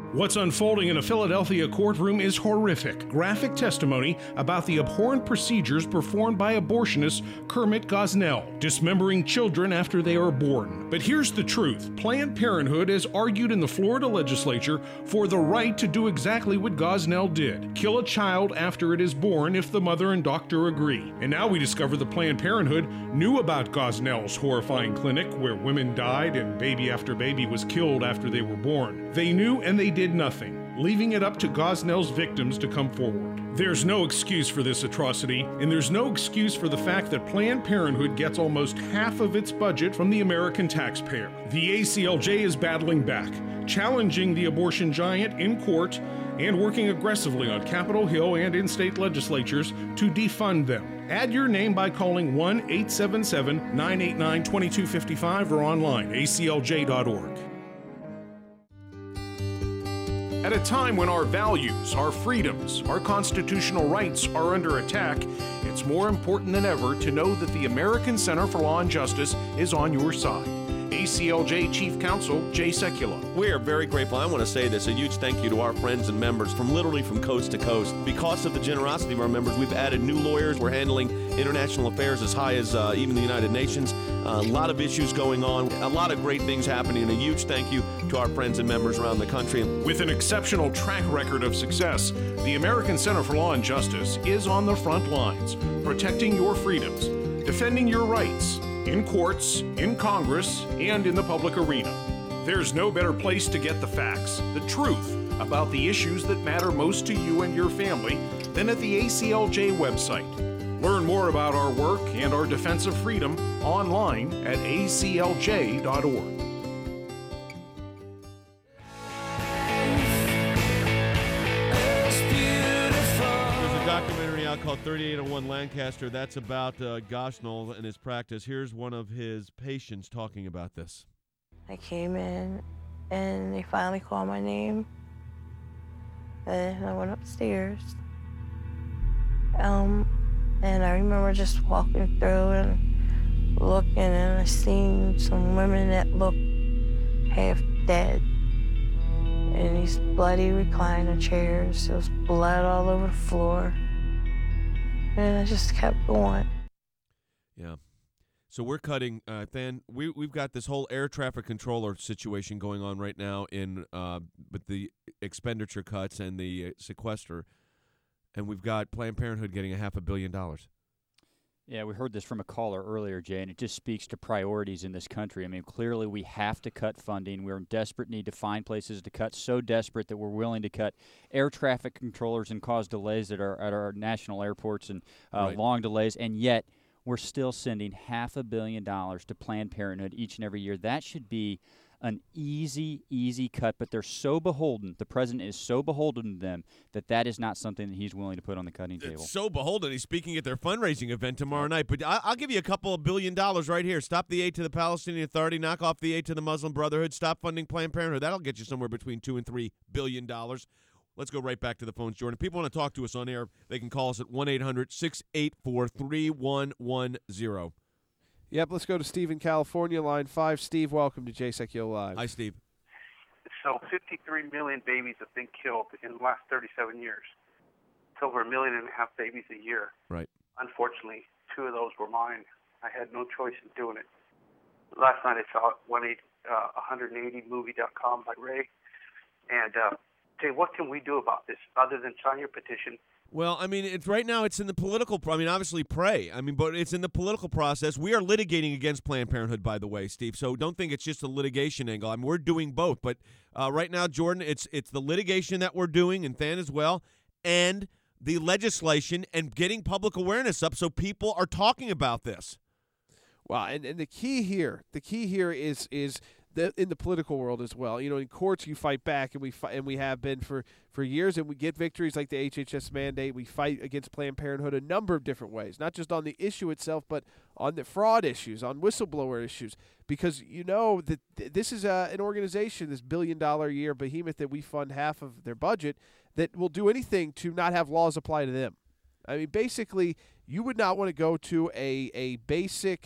What's unfolding in a Philadelphia courtroom is horrific. Graphic testimony about the abhorrent procedures performed by abortionist Kermit Gosnell, dismembering children after they are born. But here's the truth. Planned Parenthood has argued in the Florida legislature for the right to do exactly what Gosnell did, kill a child after it is born if the mother and doctor agree. And now we discover that Planned Parenthood knew about Gosnell's horrifying clinic where women died and baby after baby was killed after they were born. They knew and they did nothing, leaving it up to Gosnell's victims to come forward. There's no excuse for this atrocity, and there's no excuse for the fact that Planned Parenthood gets almost half of its budget from the American taxpayer. The ACLJ is battling back, challenging the abortion giant in court and working aggressively on Capitol Hill and in state legislatures to defund them. Add your name by calling 1-877-989-2255 or online, aclj.org. At a time when our values, our freedoms, our constitutional rights are under attack, it's more important than ever to know that the American Center for Law and Justice is on your side. ACLJ Chief Counsel Jay Sekulow. We are very grateful. I want to say this, a huge thank you to our friends and members from literally from coast to coast. Because of the generosity of our members, we've added new lawyers. We're handling international affairs as high as even the United Nations. A lot of issues going on, a lot of great things happening, and a huge thank you to our friends and members around the country. With an exceptional track record of success, the American Center for Law and Justice is on the front lines, protecting your freedoms, defending your rights, in courts, in Congress, and in the public arena. There's no better place to get the facts, the truth, about the issues that matter most to you and your family than at the ACLJ website. Learn more about our work and our defense of freedom online at aclj.org. Documentary out called 3801 Lancaster. That's about Gosnell and his practice. Here's one of his patients talking about this. I came in and they finally called my name. And I went upstairs. And I remember just walking through and looking, and I seen some women that looked half dead. In these bloody recliner chairs. There was blood all over the floor. And I just kept going. Yeah. So we're cutting, we've got this whole air traffic controller situation going on right now with the expenditure cuts and the sequester. And we've got Planned Parenthood getting $500 million. Yeah, we heard this from a caller earlier, Jay, and it just speaks to priorities in this country. I mean, clearly we have to cut funding. We're in desperate need to find places to cut, so desperate that we're willing to cut air traffic controllers and cause delays at our national airports and long delays, and yet we're still sending $500 million to Planned Parenthood each and every year. That should be an easy cut, but they're so beholden. The president is so beholden to them that is not something that he's willing to put on the cutting table. It's so beholden. He's speaking at their fundraising event tomorrow night. But I'll give you a couple of $1 billion right here. Stop the aid to the Palestinian Authority. Knock off the aid to the Muslim Brotherhood. Stop funding Planned Parenthood. That'll get you somewhere between $2 and $3 billion. Let's go right back to the phones, Jordan. If people want to talk to us on air, they can call us at 1-800-684-3110. Yep, let's go to Steve in California, line 5. Steve, welcome to Jay Sekulow Live. Hi, Steve. So 53 million babies have been killed in the last 37 years. It's over 1.5 million babies a year. Right. Unfortunately, 2 of those were mine. I had no choice in doing it. Last night I saw 180movie.com by Ray. And, Jay, what can we do about this other than sign your petition? Well, I mean, right now it's in the political. Obviously, pray. But it's in the political process. We are litigating against Planned Parenthood, by the way, Steve. So don't think it's just a litigation angle. We're doing both. But right now, Jordan, it's the litigation that we're doing, and Than as well, and the legislation and getting public awareness up so people are talking about this. Wow, and the key here is in the political world as well. You know, in courts you fight back, and we have been for years, and we get victories like the HHS mandate. We fight against Planned Parenthood a number of different ways, not just on the issue itself, but on the fraud issues, on whistleblower issues, because you know that this is an organization, this $1 billion a year behemoth that we fund half of their budget, that will do anything to not have laws apply to them. I mean, basically, you would not want to go to a basic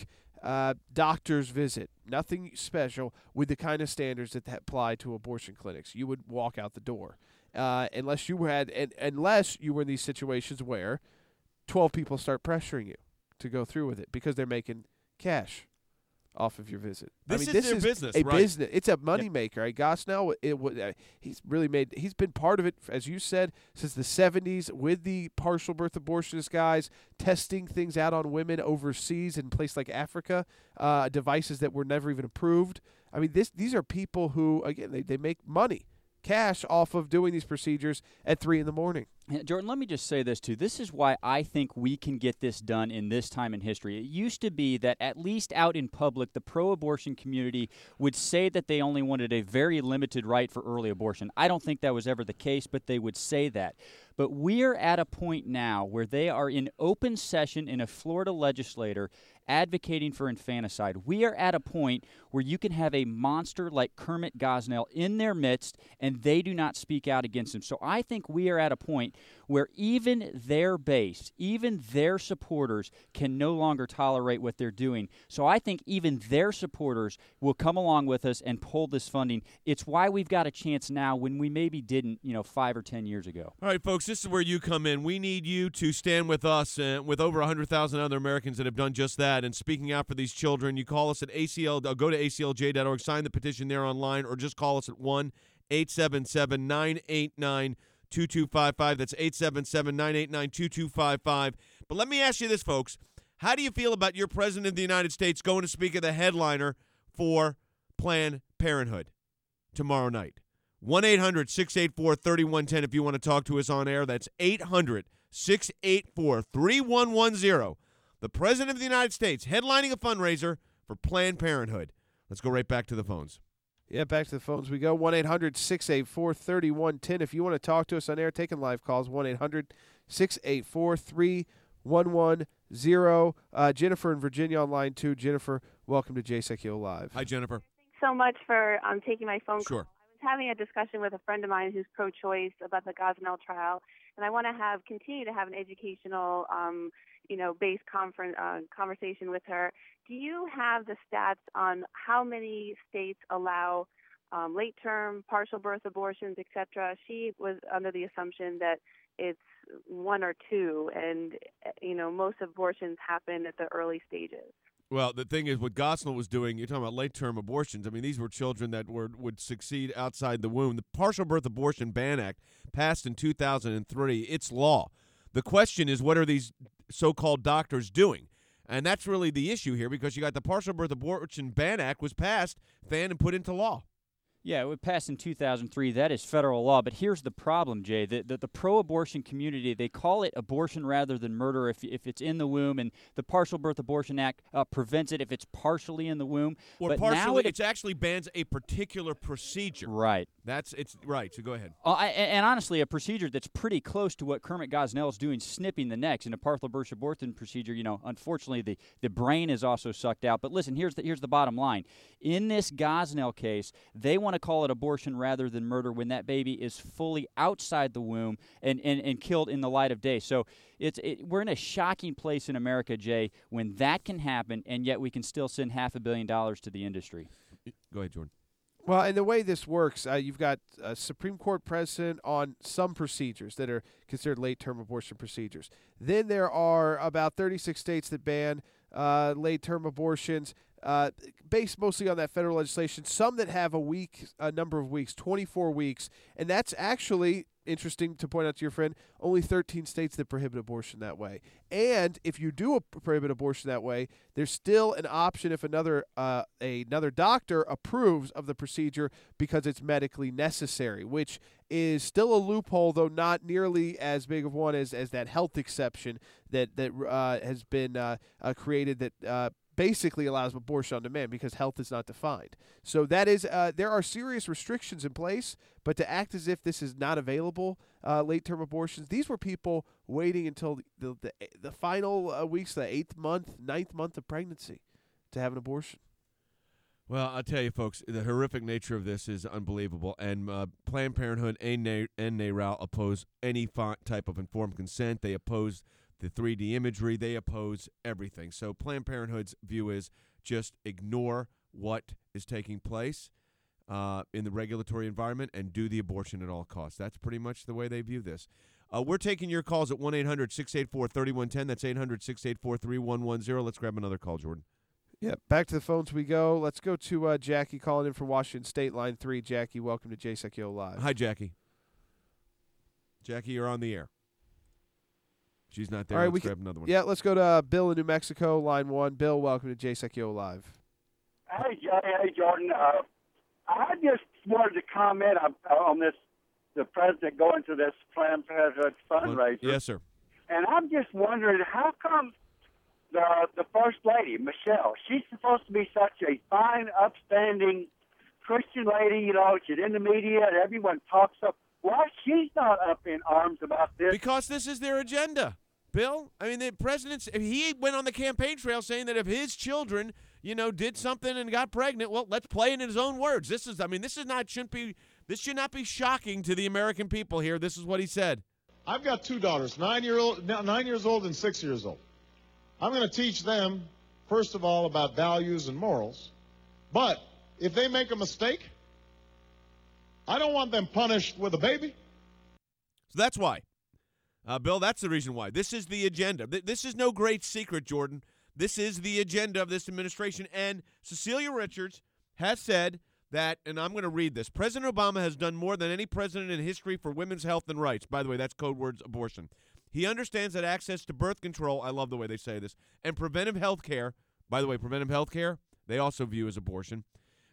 doctor's visit. Nothing special with the kind of standards that apply to abortion clinics. You would walk out the door. Unless you were in these situations where 12 people start pressuring you to go through with it because they're making cash off of your visit. This is their business, a right? business. It's a moneymaker. Gosnell, he's been part of it, as you said, since the 70s with the partial birth abortionist guys, testing things out on women overseas in places like Africa, devices that were never even approved. I mean, these are people who, again, they make money, cash off of doing these procedures at 3 a.m. Jordan, let me just say this, too. This is why I think we can get this done in this time in history. It used to be that, at least out in public, the pro-abortion community would say that they only wanted a very limited right for early abortion. I don't think that was ever the case, but they would say that. But we're at a point now where they are in open session in a Florida legislature advocating for infanticide. We are at a point where you can have a monster like Kermit Gosnell in their midst, and they do not speak out against him. So I think we are at a point where even their base, even their supporters can no longer tolerate what they're doing. So I think even their supporters will come along with us and pull this funding. It's why we've got a chance now when we maybe didn't, 5 or 10 years ago. All right, folks, this is where you come in. We need you to stand with us and with over 100,000 other Americans that have done just that and speaking out for these children. You call us at ACL, go to aclj.org, sign the petition there online, or just call us at 1-877-989-2255. That's 877-989-2255. But let me ask you this, folks. How do you feel about your president of the United States going to speak at the headliner for Planned Parenthood tomorrow night? 1-800-684-3110 if you want to talk to us on air. That's 800-684-3110. The President of the United States headlining a fundraiser for Planned Parenthood. Let's go right back to the phones. Yeah, back to the phones we go. 1-800-684-3110. If you want to talk to us on air, taking live calls, 1-800-684-3110. Jennifer in Virginia on line 2. Jennifer, welcome to JSEC Heal Live. Hi, Jennifer. Thanks so much for taking my phone call. Sure. I was having a discussion with a friend of mine who's pro-choice about the Gosnell trial, and I want to continue to have an educational based conversation with her. Do you have the stats on how many states allow late-term partial birth abortions, etc.? She was under the assumption that it's 1 or 2, and most abortions happen at the early stages. Well, the thing is, what Gosnell was doing, you're talking about late-term abortions. I mean, these were children that would succeed outside the womb. The Partial Birth Abortion Ban Act passed in 2003. It's law. The question is, what are these so-called doctors doing? And that's really the issue here, because you got the Partial Birth Abortion Ban Act was passed, and put into law. Yeah, it was passed in 2003. That is federal law. But here's the problem, Jay. The pro-abortion community, they call it abortion rather than murder if it's in the womb, and the Partial Birth Abortion Act prevents it if it's partially in the womb. Or but partially, now it actually bans a particular procedure. Right. It's right, so go ahead. And honestly, a procedure that's pretty close to what Kermit Gosnell is doing, snipping the necks in a partial birth abortion procedure. Unfortunately, the brain is also sucked out. But listen, here's the bottom line. In this Gosnell case, they want to call it abortion rather than murder when that baby is fully outside the womb and killed in the light of day. So we're in a shocking place in America, Jay, when that can happen, and yet we can still send $500 million to the industry. Go ahead, Jordan. Well, and the way this works, you've got a Supreme Court precedent on some procedures that are considered late-term abortion procedures. Then there are about 36 states that ban late-term abortions, based mostly on that federal legislation. Some that have a number of weeks, 24 weeks, and that's actually interesting to point out to your friend, only 13 states that prohibit abortion that way. And if you do prohibit abortion that way, there's still an option if another doctor approves of the procedure because it's medically necessary, which is still a loophole, though not nearly as big of one as that health exception that has been created that basically allows abortion on demand because health is not defined. So that is there are serious restrictions in place, but to act as if this is not available, late-term abortions, these were people waiting until the final weeks, the 8th month, 9th month of pregnancy to have an abortion. Well, I'll tell you, folks, the horrific nature of this is unbelievable, and Planned Parenthood and NARAL oppose any type of informed consent. They oppose the 3D imagery. They oppose everything. So Planned Parenthood's view is just ignore what is taking place in the regulatory environment and do the abortion at all costs. That's pretty much the way they view this. We're taking your calls at 1-800-684-3110. That's 800-684-3110. Let's grab another call, Jordan. Yeah, back to the phones we go. Let's go to Jackie calling in from Washington State, line 3. Jackie, welcome to Jay Sekulow Live. Hi, Jackie. Jackie, you're on the air. She's not there. All right, let's grab another one. Yeah, let's go to Bill in New Mexico, line 1. Bill, welcome to Jay Sekulow Live. Hey, Jordan. I just wanted to comment on this, the president going to this Planned Parenthood fundraiser. Yes, sir. And I'm just wondering, how come the First Lady, Michelle, she's supposed to be such a fine, upstanding Christian lady, you know, she's in the media and everyone talks up. Why she's not up in arms about this? Because this is their agenda, Bill. I mean, the president, he went on the campaign trail saying that if his children, you know, did something and got pregnant, well, let's play it in his own words. This should not be shocking to the American people here. This is what he said. I've got 2 daughters, 9 years old and 6 years old. I'm going to teach them, first of all, about values and morals. But if they make a mistake, I don't want them punished with a baby. So that's why. Bill, that's the reason why. This is the agenda. This is no great secret, Jordan. This is the agenda of this administration. And Cecilia Richards has said that, and I'm going to read this, President Obama has done more than any president in history for women's health and rights. By the way, that's code words abortion. He understands that access to birth control, I love the way they say this, and preventive health care, by the way, preventive health care, they also view as abortion,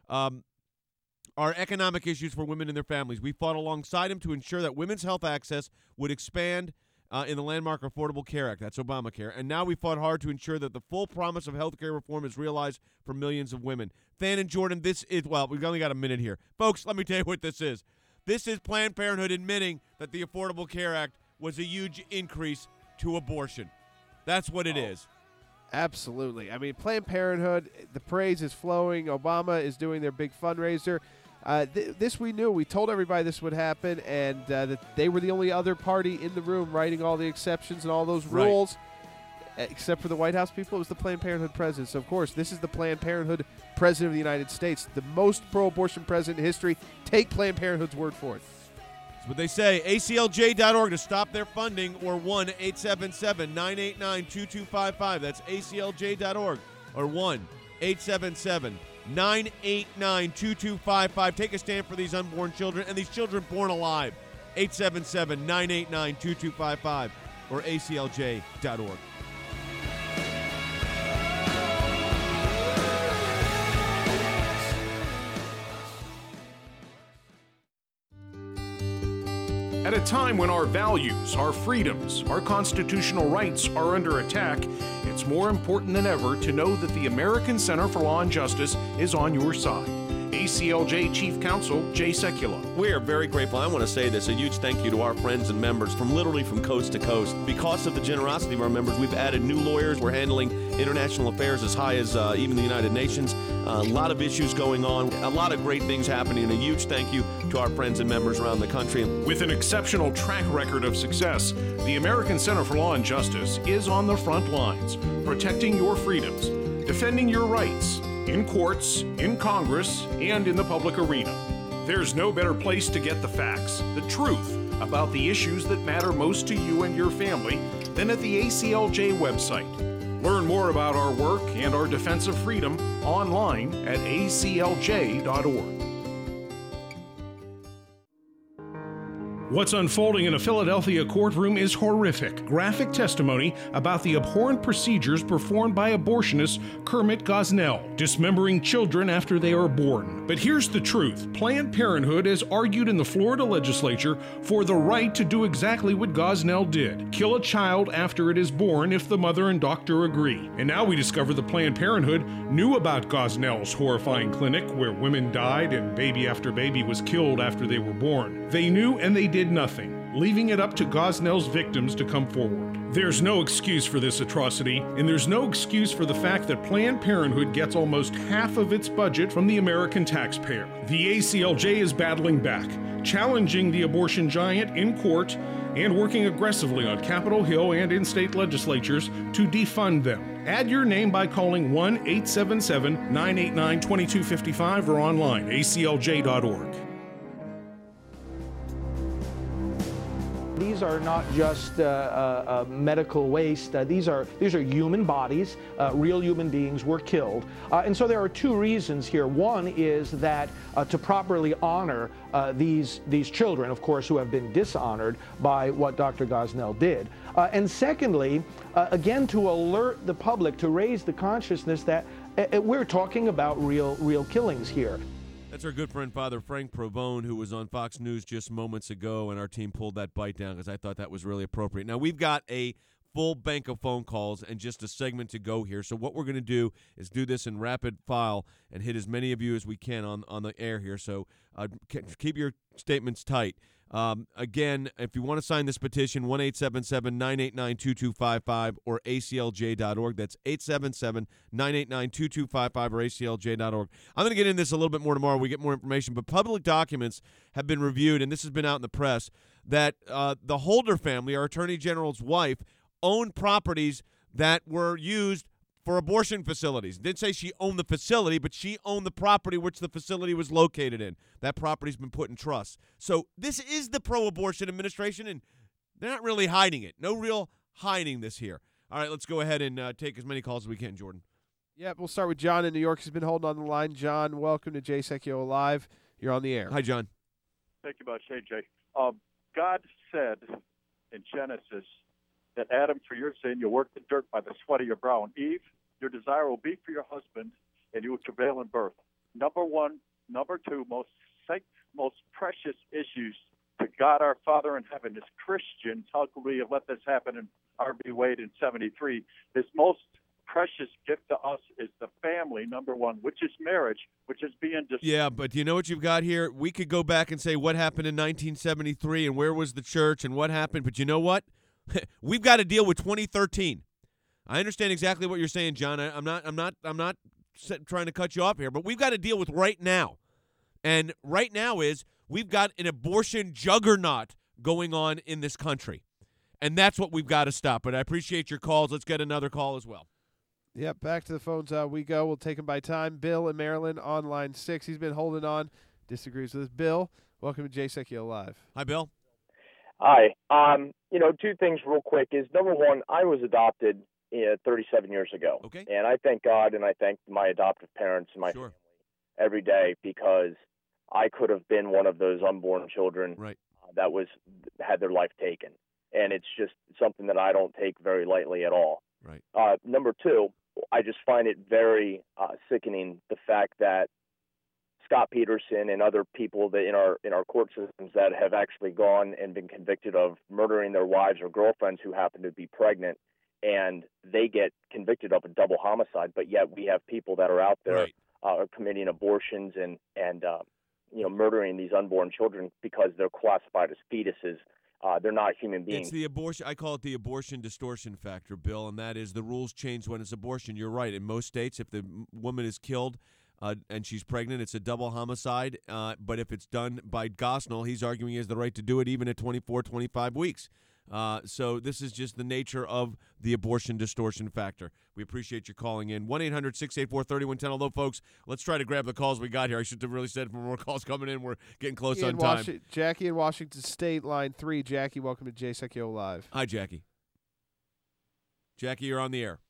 are economic issues for women and their families. We fought alongside him to ensure that women's health access would expand in the landmark Affordable Care Act. That's Obamacare. And now we fought hard to ensure that the full promise of health care reform is realized for millions of women. Than and Jordan, this is, well, we've only got a minute here. Folks, let me tell you what this is. This is Planned Parenthood admitting that the Affordable Care Act was a huge increase to abortion. That's what it is. Absolutely. I mean, Planned Parenthood, the praise is flowing. Obama is doing their big fundraiser. This we knew. We told everybody this would happen, and that they were the only other party in the room writing all the exceptions and all those rules. Right. Except for the White House people, it was the Planned Parenthood president. So, of course, this is the Planned Parenthood president of the United States, the most pro-abortion president in history. Take Planned Parenthood's word for it. That's what they say. ACLJ.org to stop their funding, or 1-877-989-2255. That's ACLJ.org, or 1-877-989-2255. Take a stand for these unborn children and these children born alive. 877-989-2255 or ACLJ.org. At a time when our values, our freedoms, our constitutional rights are under attack, it's more important than ever to know that the American Center for Law and Justice is on your side. ACLJ Chief Counsel Jay Sekulow. We are very grateful. I want to say this, a huge thank you to our friends and members from literally from coast to coast. Because of the generosity of our members, we've added new lawyers. We're handling international affairs as high as even the United Nations. A lot of issues going on, a lot of great things happening, and a huge thank you to our friends and members around the country. With an exceptional track record of success, the American Center for Law and Justice is on the front lines, protecting your freedoms, defending your rights, in courts, in Congress, and in the public arena. There's no better place to get the facts, the truth, about the issues that matter most to you and your family than at the ACLJ website. Learn more about our work and our defense of freedom online at aclj.org. What's unfolding in a Philadelphia courtroom is horrific. Graphic testimony about the abhorrent procedures performed by abortionist Kermit Gosnell, dismembering children after they are born. But here's the truth. Planned Parenthood has argued in the Florida legislature for the right to do exactly what Gosnell did, kill a child after it is born if the mother and doctor agree. And now we discover that Planned Parenthood knew about Gosnell's horrifying clinic where women died and baby after baby was killed after they were born. They knew and they did nothing, leaving it up to Gosnell's victims to come forward. There's no excuse for this atrocity, and there's no excuse for the fact that Planned Parenthood gets almost half of its budget from the American taxpayer. The ACLJ is battling back. challenging the abortion giant in court, and working aggressively on Capitol Hill and in state legislatures to defund them. Add your name by calling 1-877-989-2255 or online, aclj.org. These are not just medical waste. These are human bodies. Real human beings were killed, and so there are two reasons here. One is that to properly honor these children, of course, who have been dishonored by what Dr. Gosnell did, and secondly, again, to alert the public, to raise the consciousness that we're talking about real killings here. That's our good friend, Father Frank Provone, who was on Fox News just moments ago, and our team pulled that bite down because I thought that was really appropriate. Now, we've got a full bank of phone calls and just a segment to go here, so what we're going to do is do this in rapid file and hit as many of you as we can on the air here, so keep your statements tight. Again, if you want to sign this petition, 1-877-989-2255 or aclj.org. That's 877-989-2255 or aclj.org. I'm going to get into this a little bit more tomorrow. We get more information, but public documents have been reviewed, and this has been out in the press, that the Holder family, our Attorney General's wife, owned properties that were used for abortion facilities. Didn't say she owned the facility, but she owned the property which the facility was located in. That property's been put in trust. So this is the pro-abortion administration, and they're not really hiding it. No real hiding this here. All right, let's go ahead and take as many calls as we can, Jordan. Yeah, we'll start with John in New York. He's been holding on the line. John, welcome to Jay Secchio Live. You're on the air. Hi, John. Thank you much, AJ. God said in Genesis that Adam, for your sin, you'll work the dirt by the sweat of your brow. And Eve, your desire will be for your husband, and you will travail in birth. Number one. Number two, most precious issues to God our Father in heaven as Christians. How could we have let this happen in R.B. Wade in 73? His most precious gift to us is the family, number one, which is marriage, which is being destroyed. Yeah, but you know what you've got here? We could go back and say what happened in 1973 and where was the church and what happened, but you know what? We've got to deal with 2013. I understand exactly what you're saying, John. I'm not trying to cut you off here, but we've got to deal with right now. And right now is we've got an abortion juggernaut going on in this country. And that's what we've got to stop. But I appreciate your calls. Let's get another call as well. Yep, back to the phones we go. We'll take them by time. Bill in Maryland on line 6. He's been holding on. Disagrees with us. Bill, welcome to Jay Secchio Live. Hi, Bill. Hi. Two things real quick is, number one, I was adopted 37 years ago. Okay. And I thank God and I thank my adoptive parents and my family every day, because I could have been one of those unborn children that had their life taken. And it's just something that I don't take very lightly at all. Right. Number two, I just find it very sickening, the fact that Scott Peterson and other people that in our court systems that have actually gone and been convicted of murdering their wives or girlfriends who happen to be pregnant, and they get convicted of a double homicide, but yet we have people that are out there committing abortions and murdering these unborn children because they're classified as fetuses. They're not human beings. It's the abortion. I call it the abortion distortion factor, Bill, and that is the rules change when it's abortion. You're right. In most states, if the woman is killed and she's pregnant, it's a double homicide. But if it's done by Gosnell, he's arguing he has the right to do it even at 24, 25 weeks. So this is just the nature of the abortion distortion factor. We appreciate you calling in. 1-800-684-3110. Although, folks, let's try to grab the calls we got here. I should have really said for more calls coming in. We're getting close on time. Jackie in Washington State, line 3. Jackie, welcome to Jay Secchio Live. Hi, Jackie. Jackie, you're on the air.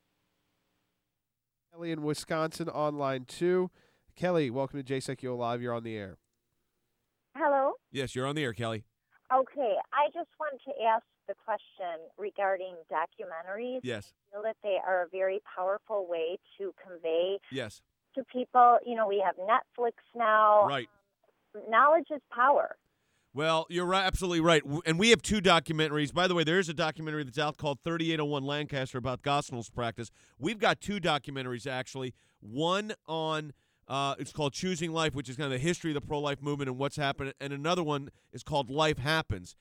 Kelly in Wisconsin on line 2. Kelly, welcome to Jay Secchio Live. You're on the air. Hello? Yes, you're on the air, Kelly. Okay, I just want to ask the question regarding documentaries. Yes. I feel that they are a very powerful way to convey yes. to people. We have Netflix now. Right. Knowledge is power. Well, you're right, absolutely right. And we have 2 documentaries. By the way, there is a documentary that's out called 3801 Lancaster about Gosnell's practice. We've got 2 documentaries, actually. One on... it's called Choosing Life, which is kind of the history of the pro-life movement and what's happened. And another one is called Life Happens.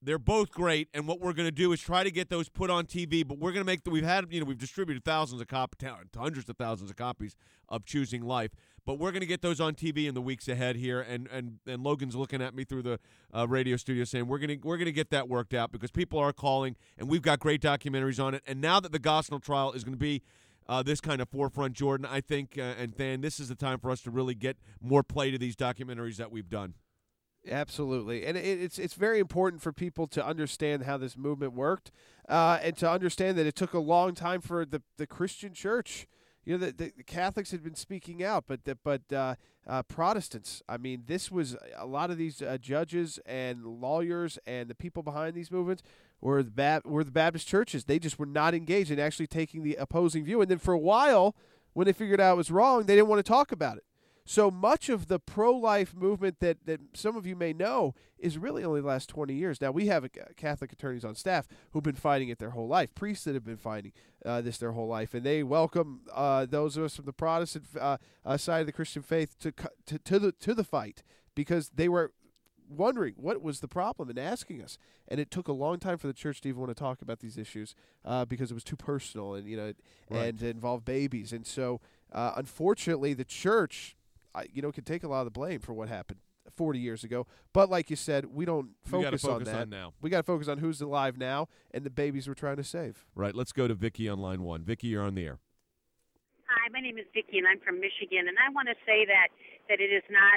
They're both great, and what we're going to do is try to get those put on TV. But we're going to make we've distributed hundreds of thousands of copies of Choosing Life. But we're going to get those on TV in the weeks ahead here. And Logan's looking at me through the radio studio saying we're going to get that worked out because people are calling, and we've got great documentaries on it. And now that the Gosnell trial is going to be this kind of forefront, Jordan, I think, and Dan, this is the time for us to really get more play to these documentaries that we've done. Absolutely, and it's very important for people to understand how this movement worked, and to understand that it took a long time for the Christian church. You know, the Catholics had been speaking out, but Protestants. I mean, this was a lot of these judges and lawyers and the people behind these movements were the Baptist churches. They just were not engaged in actually taking the opposing view. And then for a while, when they figured out it was wrong, they didn't want to talk about it. So much of the pro-life movement that some of you may know is really only the last 20 years. Now, we have Catholic attorneys on staff who've been fighting it their whole life, priests that have been fighting this their whole life, and they welcome those of us from the Protestant side of the Christian faith to the fight because they were wondering what was the problem and asking us. And it took a long time for the church to even want to talk about these issues because it was too personal and, Right. and it involved babies. And so, unfortunately, the church can take a lot of the blame for what happened 40 years ago. But like you said, we don't focus on that. Now. We got to focus on who's alive now and the babies we're trying to save. Right. Let's go to Vicki on line 1. Vicki, you're on the air. Hi, my name is Vicki, and I'm from Michigan. And I want to say that it is not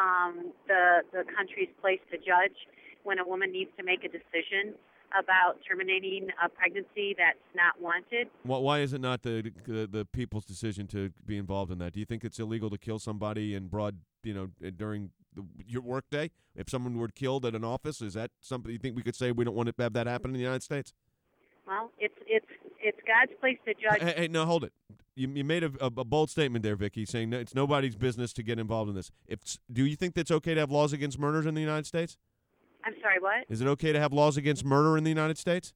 the country's place to judge when a woman needs to make a decision about terminating a pregnancy that's not wanted. Why is it not the people's decision to be involved in that? Do you think it's illegal to kill somebody in broad, during your work day? If someone were killed at an office, is that something you think we could say we don't want to have that happen in the United States? Well, it's God's place to judge. Hey, no, hold it. You made a bold statement there, Vicki, saying it's nobody's business to get involved in this. Do you think that's okay to have laws against murders in the United States? I'm sorry, what? Is it okay to have laws against murder in the United States?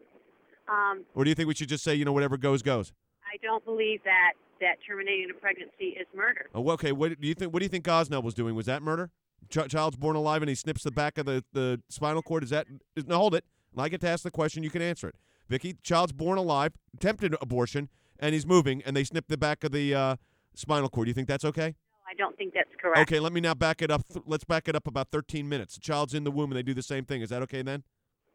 Or do you think we should just say, whatever goes, goes? I don't believe that terminating a pregnancy is murder. Oh, okay. What do you think Gosnell was doing? Was that murder? Child's born alive and he snips the back of the spinal cord. No, hold it. When I get to ask the question, you can answer it. Vicki, child's born alive, attempted abortion, and he's moving, and they snip the back of the spinal cord. Do you think that's okay? I don't think that's correct. Okay, let me now back it up. Let's back it up about 13 minutes. The child's in the womb, and they do the same thing. Is that okay then?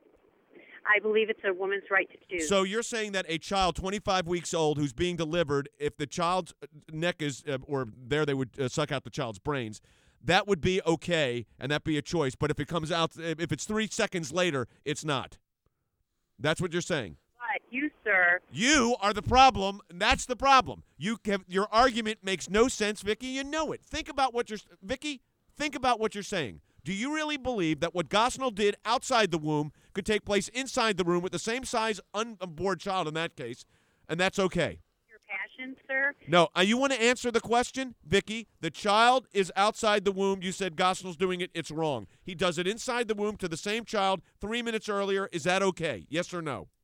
I believe it's a woman's right to choose. So you're saying that a child 25 weeks old who's being delivered, if the child's neck is, they would suck out the child's brains, that would be okay, and that'd be a choice. But if it comes out, if it's 3 seconds later, it's not. That's what you're saying. But you, sir. You are the problem, and that's the problem. Your argument makes no sense, Vicki. You know it. Think about what you're saying. Do you really believe that what Gosnell did outside the womb could take place inside the room with the same size unborn child in that case, and that's okay? Your passion, sir? No. You want to answer the question, Vicki? The child is outside the womb. You said Gosnell's doing it. It's wrong. He does it inside the womb to the same child 3 minutes earlier. Is that okay? Yes or no?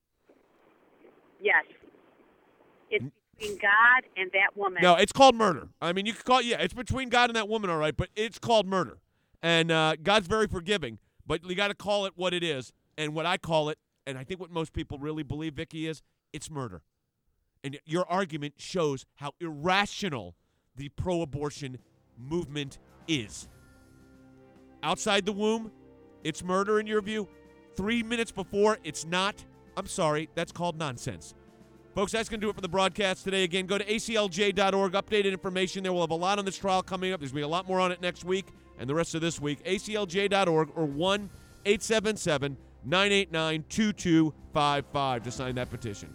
Yes. It's between God and that woman. No, it's called murder. I mean, you could call it, it's between God and that woman, all right, but it's called murder. And God's very forgiving, but you got to call it what it is. And what I call it, and I think what most people really believe, Vicki, is it's murder. And your argument shows how irrational the pro-abortion movement is. Outside the womb, it's murder in your view. 3 minutes before, it's not. I'm sorry, that's called nonsense. Folks, that's going to do it for the broadcast today. Again, go to aclj.org, updated information there. We'll have a lot on this trial coming up. There's going to be a lot more on it next week and the rest of this week. aclj.org or 1-877-989-2255 to sign that petition.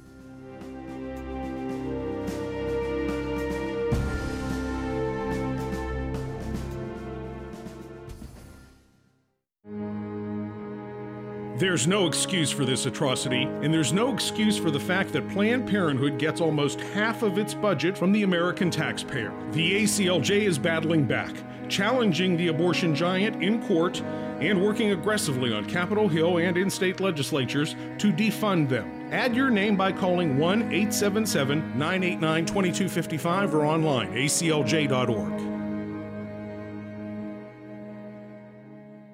There's no excuse for this atrocity, and there's no excuse for the fact that Planned Parenthood gets almost half of its budget from the American taxpayer. The ACLJ is battling back, challenging the abortion giant in court and working aggressively on Capitol Hill and in state legislatures to defund them. Add your name by calling 1-877-989-2255 or online, aclj.org.